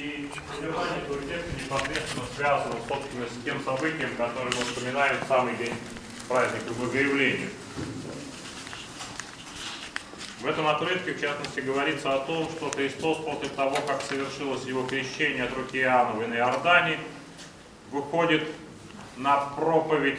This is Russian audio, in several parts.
И содержание этого текста непосредственно связано, собственно, с тем событием, которое мы вспоминаем в самый день праздника Богоявления. В этом отрывке, в частности, говорится о том, что Христос после того, как совершилось его крещение от руки Иоанновой на Иордане, выходит на проповедь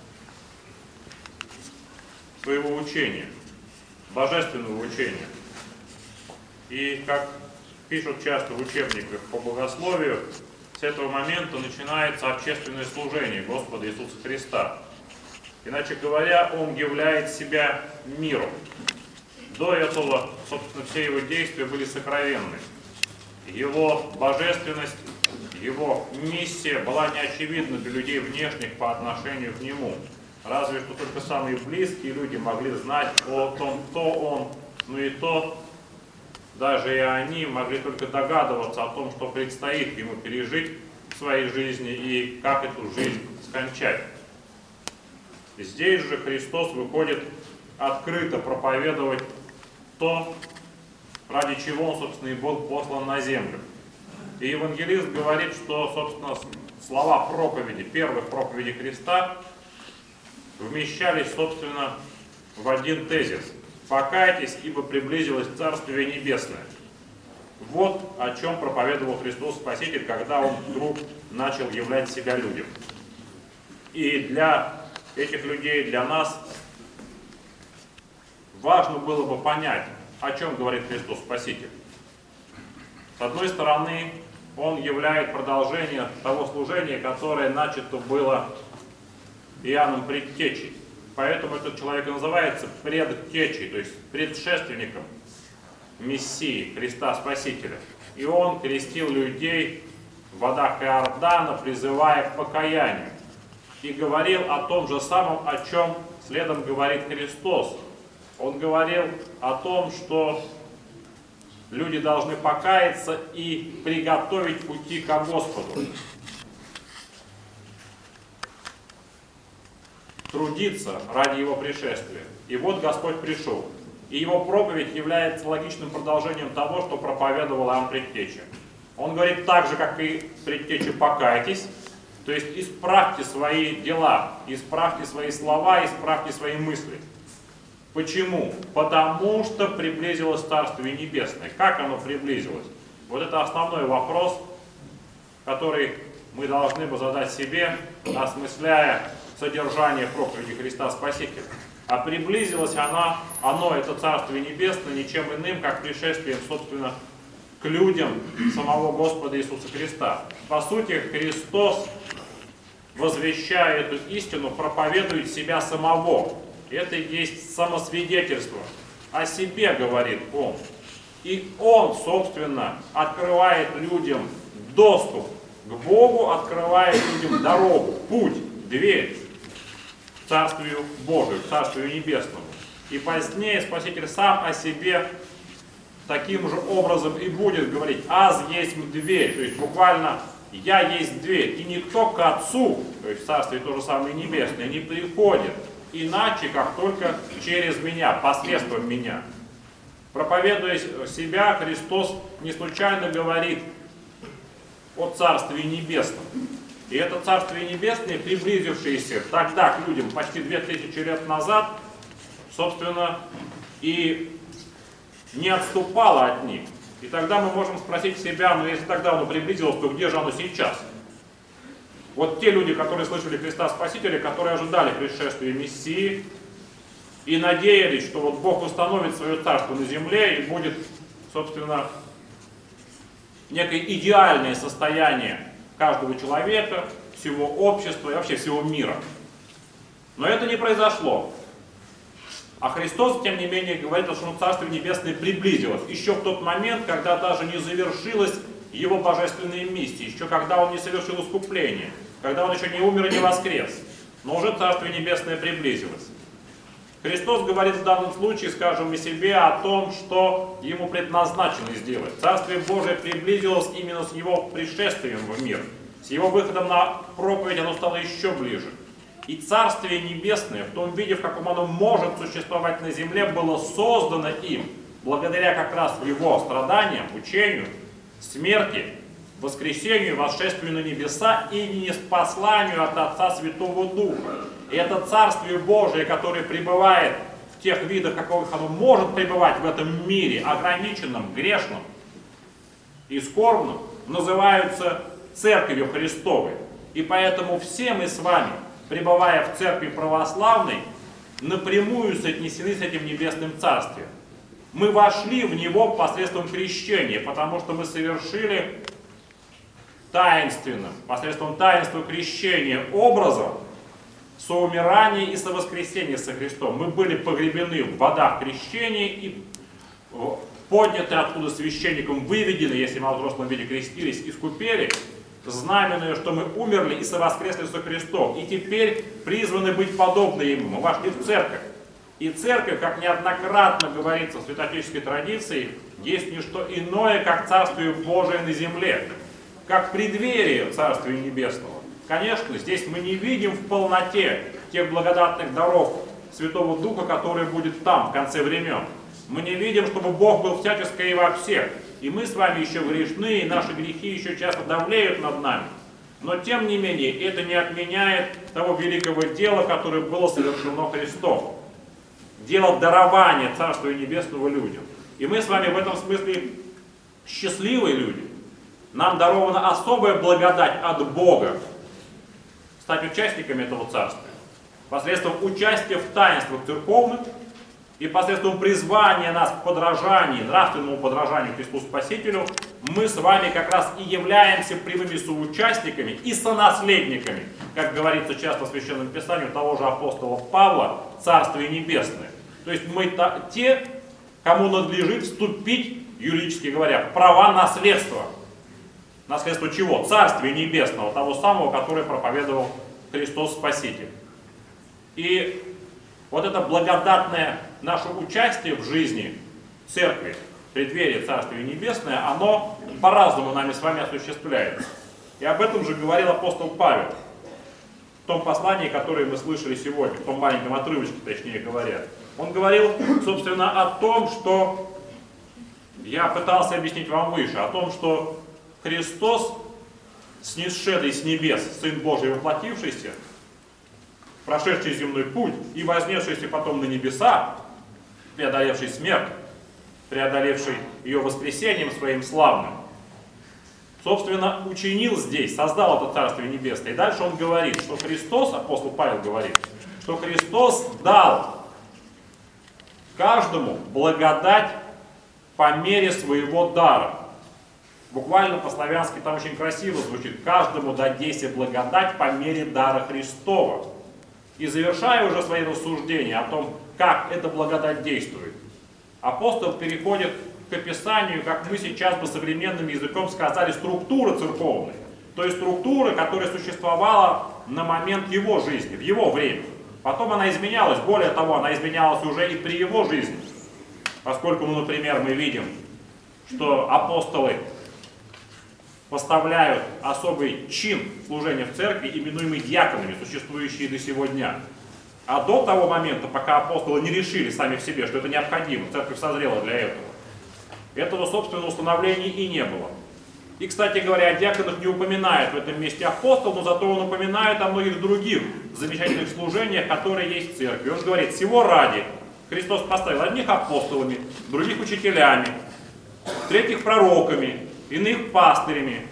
своего учения, божественного учения. И, как пишут часто в учебниках по богословию, с этого момента начинается общественное служение Господа Иисуса Христа. Иначе говоря, Он являет себя миру. До этого, собственно, все его действия были сокровенны. Его божественность, его миссия была неочевидна для людей внешних по отношению к Нему. Разве что только самые близкие люди могли знать о том, кто Он, но и то, даже и они могли только догадываться о том, что предстоит Ему пережить в своей жизни и как эту жизнь скончать. Здесь же Христос выходит открыто проповедовать то, ради чего Он, собственно, и был послан на землю. И евангелист говорит, что, собственно, слова проповеди, первых проповедей Христа вмещались, собственно, в один тезис. «Покайтесь, ибо приблизилось Царствие Небесное». Вот о чем проповедовал Христос Спаситель, когда Он вдруг начал являть себя людям. И для этих людей, для нас важно было бы понять, о чем говорит Христос Спаситель. С одной стороны, Он являет продолжение того служения, которое начато было Иоанном Предтечей. Поэтому этот человек и называется предтечей, то есть предшественником Мессии, Христа Спасителя. И Он крестил людей в водах Иордана, призывая к покаянию. И говорил о том же самом, о чем следом говорит Христос. Он говорил о том, что люди должны покаяться и приготовить пути ко Господу. Трудиться ради Его пришествия. И вот Господь пришел. И Его проповедь является логичным продолжением того, что проповедовал Иоанн Предтеча. Он говорит так же, как и Предтеча: покайтесь, то есть исправьте свои дела, исправьте свои слова, исправьте свои мысли. Почему? Потому что приблизилось Царствие Небесное. Как оно приблизилось? Вот это основной вопрос, который мы должны бы задать себе, осмысляя содержание проповеди Христа Спасителя. А приблизилось оно, это Царствие Небесное, ничем иным, как пришествием, собственно, к людям самого Господа Иисуса Христа. По сути, Христос, возвещая эту истину, проповедует себя самого. Это и есть самосвидетельство. О себе говорит Он. И Он, собственно, открывает людям доступ к Богу, открывает людям дорогу, путь, дверь к Царствию Божию, к Царствию Небесному. И позднее Спаситель сам о себе таким же образом и будет говорить: «Аз есть дверь», то есть буквально «я есть дверь». И никто к Отцу, то есть в Царствие то же самое Небесное, не приходит иначе, как только через меня, посредством меня. Проповедуя себя, Христос не случайно говорит о Царстве Небесном. И это Царствие Небесное, приблизившееся тогда к людям почти 2000 лет назад, собственно, и не отступало от них. И тогда мы можем спросить себя: ну если тогда оно приблизилось, то где же оно сейчас? Вот те люди, которые слышали Христа Спасителя, которые ожидали пришествия Мессии и надеялись, что вот Бог установит свое царство на земле и будет, собственно, некое идеальное состояние каждого человека, всего общества и вообще всего мира. Но это не произошло. А Христос, тем не менее, говорит, что Царствие Небесное приблизилось. Еще в тот момент, когда даже не завершилась Его божественная миссия, еще когда Он не совершил искупление, когда Он еще не умер и не воскрес. Но уже Царствие Небесное приблизилось. Христос говорит в данном случае, скажем мы себе, о том, что Ему предназначено сделать. Царствие Божие приблизилось именно с Его пришествием в мир. С Его выходом на проповедь оно стало еще ближе. И Царствие Небесное, в том виде, в каком оно может существовать на земле, было создано им, благодаря как раз Его страданиям, учению, смерти воскресению, восшествию на небеса и не посланию от Отца Святого Духа. И это Царствие Божие, которое пребывает в тех видах, каковых оно может пребывать в этом мире, ограниченном, грешном и скорбном, называются Церковью Христовой. И поэтому все мы с вами, пребывая в Церкви Православной, напрямую соотнесены с этим Небесным Царствием. Мы вошли в него посредством крещения, потому что мы совершили таинственным, посредством таинства крещения образом соумирания и совоскресения со Христом. Мы были погребены в водах крещения и подняты оттуда священником, выведены, если мы в взрослом виде крестились, искупели, знаменуя, что мы умерли и совоскресли со Христом. И теперь призваны быть подобны Ему. Мы вошли в церковь. И церковь, как неоднократно говорится в святоотеческой традиции, есть не что иное, как Царствие Божие на земле, как преддверие Царствия Небесного. Конечно, здесь мы не видим в полноте тех благодатных даров Святого Духа, который будет там, в конце времен. Мы не видим, чтобы Бог был всяческо и во всех. И мы с вами еще грешны, и наши грехи еще часто давлеют над нами. Но тем не менее, это не отменяет того великого дела, которое было совершено Христом. Дело дарования Царствия Небесного людям. И мы с вами в этом смысле счастливые люди. Нам дарована особая благодать от Бога стать участниками этого Царствия. Посредством участия в таинствах церковных и посредством призвания нас к подражанию, нравственному подражанию Христу Спасителю, мы с вами как раз и являемся прямыми соучастниками и сонаследниками, как говорится часто в Священном Писании того же апостола Павла, Царствие Небесное. То есть мы те, кому надлежит вступить, юридически говоря, в права наследства. Наследство чего? Царствия Небесного, того самого, которое проповедовал Христос Спаситель. И вот это благодатное наше участие в жизни Церкви, преддверие Царствия Небесное, оно по-разному нами с вами осуществляется. И об этом же говорил апостол Павел в том послании, которое мы слышали сегодня, в том маленьком отрывочке, точнее говоря. Он говорил, собственно, о том, что я пытался объяснить вам выше, о том, что Христос, снисшедший с небес, Сын Божий воплотившийся, прошедший земной путь и вознесшийся потом на небеса, преодолевший смерть, преодолевший ее воскресением своим славным, собственно, учинил здесь, создал это Царствие Небесное. И дальше он говорит, что Христос, апостол Павел говорит, что Христос дал каждому благодать по мере своего дара. Буквально по-славянски там очень красиво звучит. Каждому дадейся благодать по мере дара Христова. И завершая уже свои рассуждения о том, как эта благодать действует, апостол переходит к описанию, как мы сейчас бы современным языком сказали, структуры церковной. То есть структура, которая существовала на момент его жизни, в его время. Потом она изменялась, более того, она изменялась уже и при его жизни. Поскольку, например, мы видим, что апостолы поставляют особый чин служения в церкви, именуемый диаконами, существующие до сего дня. А до того момента, пока апостолы не решили сами в себе, что это необходимо, церковь созрела для этого, собственно, установления и не было. И, кстати говоря, о диаконах не упоминает в этом месте апостол, но зато он упоминает о многих других замечательных служениях, которые есть в церкви. Он говорит, всего ради Христос поставил одних апостолами, других учителями, третьих пророками, иных пастырями.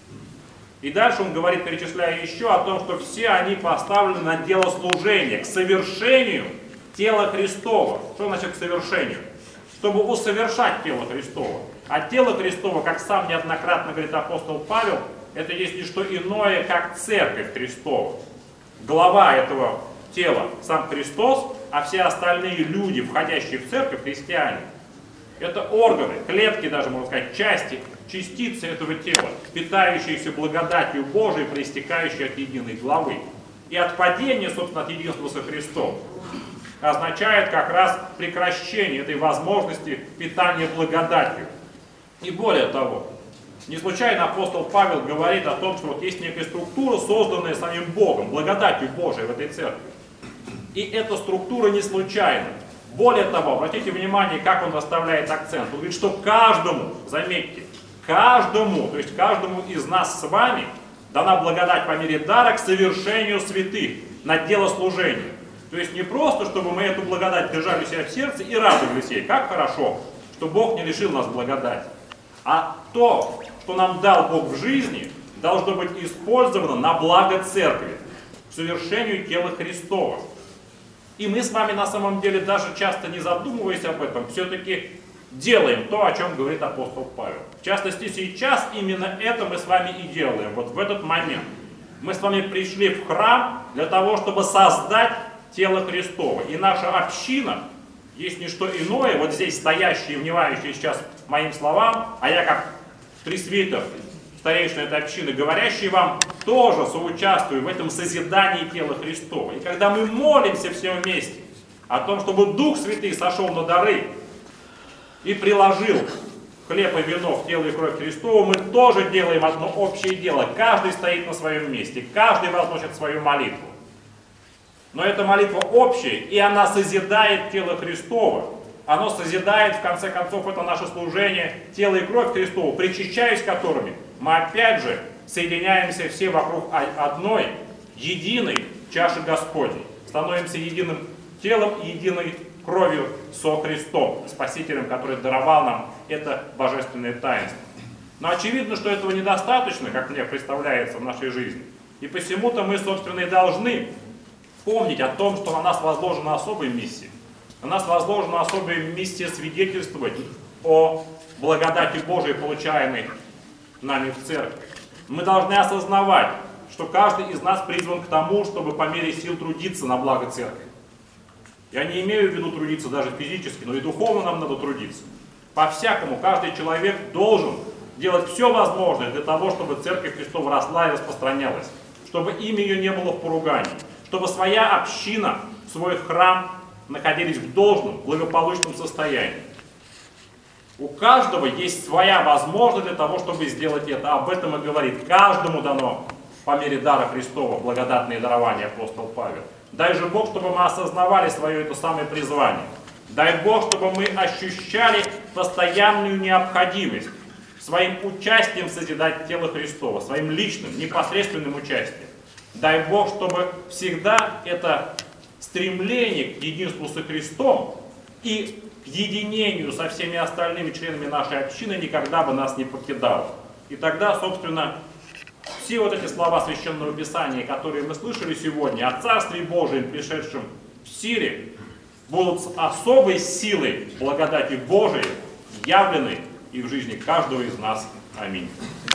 И дальше он говорит, перечисляя еще о том, что все они поставлены на дело служения, к совершению тела Христова. Что значит к совершению? Чтобы усовершать тело Христово. А тело Христово, как сам неоднократно говорит апостол Павел, это есть не что иное, как церковь Христова. Глава этого тела сам Христос, а все остальные люди, входящие в церковь, христиане, это органы, клетки даже, можно сказать, части, частицы этого тела, питающиеся благодатью Божией, проистекающие от единой главы. И отпадение, собственно, от единства со Христом означает как раз прекращение этой возможности питания благодатью. И более того, не случайно апостол Павел говорит о том, что вот есть некая структура, созданная самим Богом, благодатью Божией в этой церкви. И эта структура не случайна. Более того, обратите внимание, как он расставляет акцент. Он говорит, что каждому, заметьте, каждому, то есть каждому из нас с вами дана благодать по мере дара к совершению святых на дело служения. То есть не просто, чтобы мы эту благодать держали у себя в сердце и радовались ей, как хорошо, что Бог не лишил нас благодати, а то, что нам дал Бог в жизни, должно быть использовано на благо церкви, к совершению тела Христова. И мы с вами на самом деле, даже часто не задумываясь об этом, все-таки делаем то, о чем говорит апостол Павел. В частности, сейчас именно это мы с вами и делаем, вот в этот момент. Мы с вами пришли в храм для того, чтобы создать тело Христово. И наша община есть не что иное, вот здесь стоящие, внимающие сейчас моим словам, а я как пресвитер, старейшина этой общины, говорящий вам, тоже соучаствую в этом созидании тела Христова. И когда мы молимся все вместе о том, чтобы Дух Святый сошел на дары и приложил хлеб и вино в тело и кровь Христова, мы тоже делаем одно общее дело. Каждый стоит на своем месте, каждый возносит свою молитву. Но эта молитва общая, и она созидает тело Христово. Оно созидает, в конце концов, это наше служение, тело и кровь Христова, причащаясь которыми мы опять же соединяемся все вокруг одной, единой чаши Господней. Становимся единым телом и единой кровью со Христом, Спасителем, который даровал нам это божественное таинство. Но очевидно, что этого недостаточно, как мне представляется в нашей жизни. И посему-то мы, собственно, и должны помнить о том, что на нас возложена особая миссия. На нас возложена особая миссия свидетельствовать о благодати Божией, получаемой нами в церкви. Мы должны осознавать, что каждый из нас призван к тому, чтобы по мере сил трудиться на благо церкви. Я не имею в виду трудиться даже физически, но и духовно нам надо трудиться. По-всякому каждый человек должен делать все возможное для того, чтобы Церковь Христова росла и распространялась, чтобы имя ее не было в поругании, чтобы своя община, свой храм находились в должном, благополучном состоянии. У каждого есть своя возможность для того, чтобы сделать это. Об этом и говорит. Каждому дано по мере дара Христова благодатные дарования, апостол Павел. Дай же Бог, чтобы мы осознавали свое это самое призвание. Дай Бог, чтобы мы ощущали постоянную необходимость своим участием созидать тело Христова, своим личным, непосредственным участием. Дай Бог, чтобы всегда это стремление к единству со Христом и к единению со всеми остальными членами нашей общины никогда бы нас не покидало. И тогда, собственно, все вот эти слова Священного Писания, которые мы слышали сегодня, о Царстве Божьем, пришедшем в силе, будут с особой силой благодати Божией явлены и в жизни каждого из нас. Аминь.